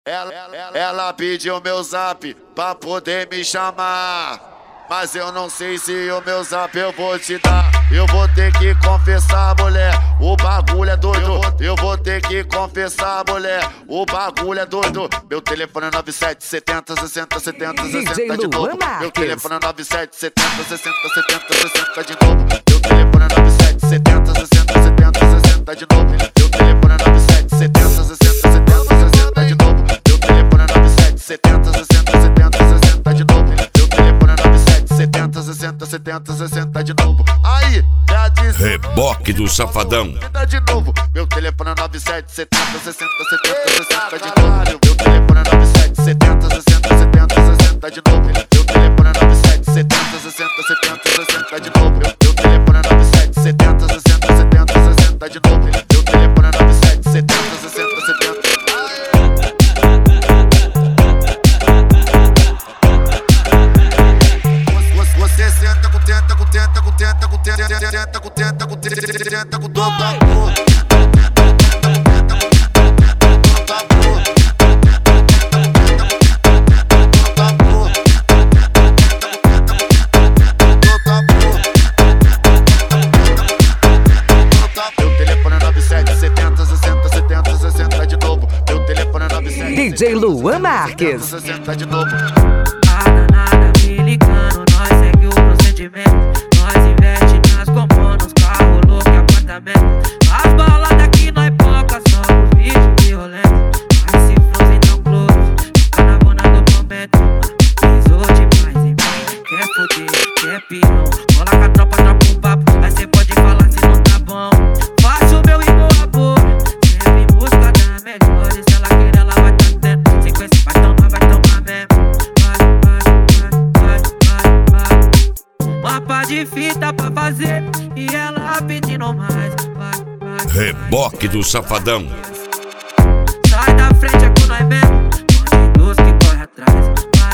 Ela pediu meu zap pra poder me chamar, mas eu não sei se o meu zap eu vou te dar. Eu vou ter que confessar, mulher, o bagulho é doido. Eu vou ter que confessar, mulher, o bagulho é doido. Meu telefone é 9770 60 70 60 de novo. Meu telefone é 9770 60 70 60 de novo. Meu telefone é 9770 60 70 60 de novo. Meu telefone é 9770 60 70 60 de novo. Meu telefone é 9770 60 70 60 de novo. Meu telefone é 9770 60 70 60 de novo. Aí, já disse. Reboque do Safadão. De novo. Meu telefone é 9770 60 70 60 de novo. Meu telefone é 9770 60 70 60 de novo. Meu telefone é 9770 60 70 60 de novo. Meu telefone é 9770 60 70 60 de novo. Meu telefone é 9770 60 70. Você senta com tenta, com tenta, com tenta, com tenta, tenta, com tenta, com tenta, tenta, com todo amor. Meu telefone é 9770 60 70 60 de novo. Meu telefone é 9770 DJ Luan Marques. 60 de novo. Nada me ligando, nós segue o procedimento. Nós investe nas compondo, nos carros, louco e apartamento. As baladas que nós poca são os vídeos violentos. Mas se frozen tão close, tá na bona do momento. Pisou demais em mim, quer foder, quer pirão. Cola com a tropa, troca um papo, aí cê pode falar se não tá bom. Faço o meu e boa boa, sempre em busca da melhor. E se ela querer, ela vai tá tendo. Sequência vai tomar mesmo. Mapa de fita pra fazer e ela pedindo mais. Reboque do Safadão. Sai da frente, é com nós mesmo. Bandidos que corre atrás.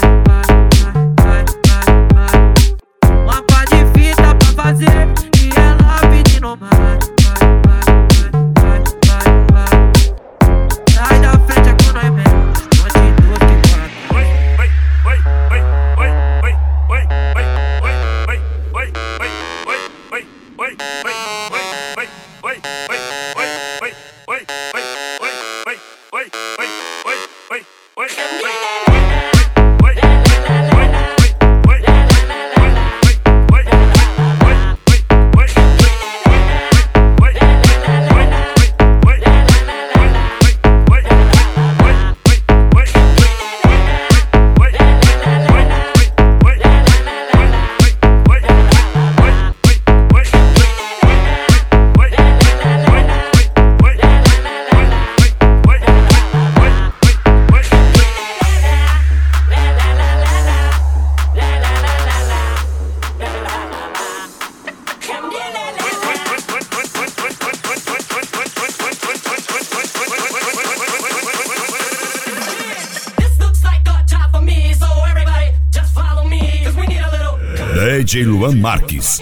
Mapa de fita pra fazer e ela pedindo mais. Sai da frente, é com nós mesmo. Bandidos que corre atrás. DJ Luan Marques.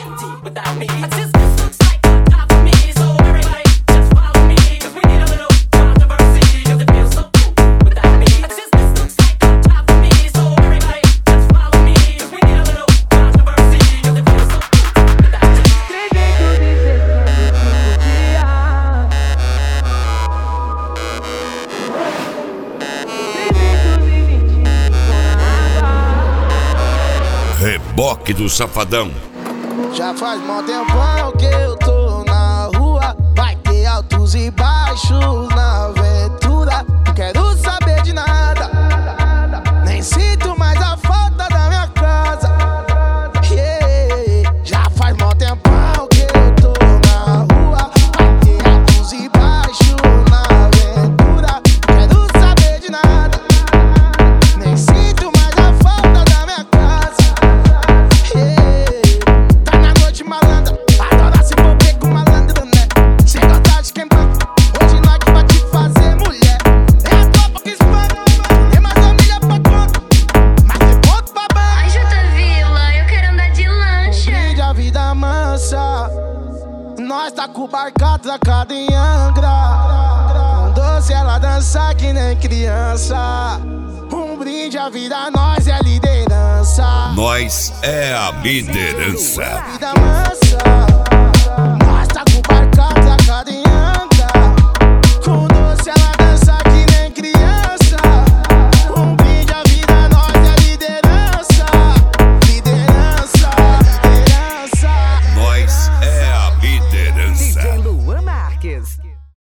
Reboque do Safadão. Já faz mó tempão que eu tô na rua. Vai ter altos e baixos na aventura. Não quero saber de nada, nem sinto mais a falta da minha casa. Yeah. Já faz mó tempão que eu tô na rua. Vai ter altos e baixos na aventura. Não quero saber de nada, nem sinto mais a falta da minha casa. Tá na noite malandra, adora se envolver com malandro, né? Cê gosta de quem banca, hoje nós que vai te fazer. criança. Um brinde à vida, nós é a liderança. Nós é a liderança. Vida, mãe.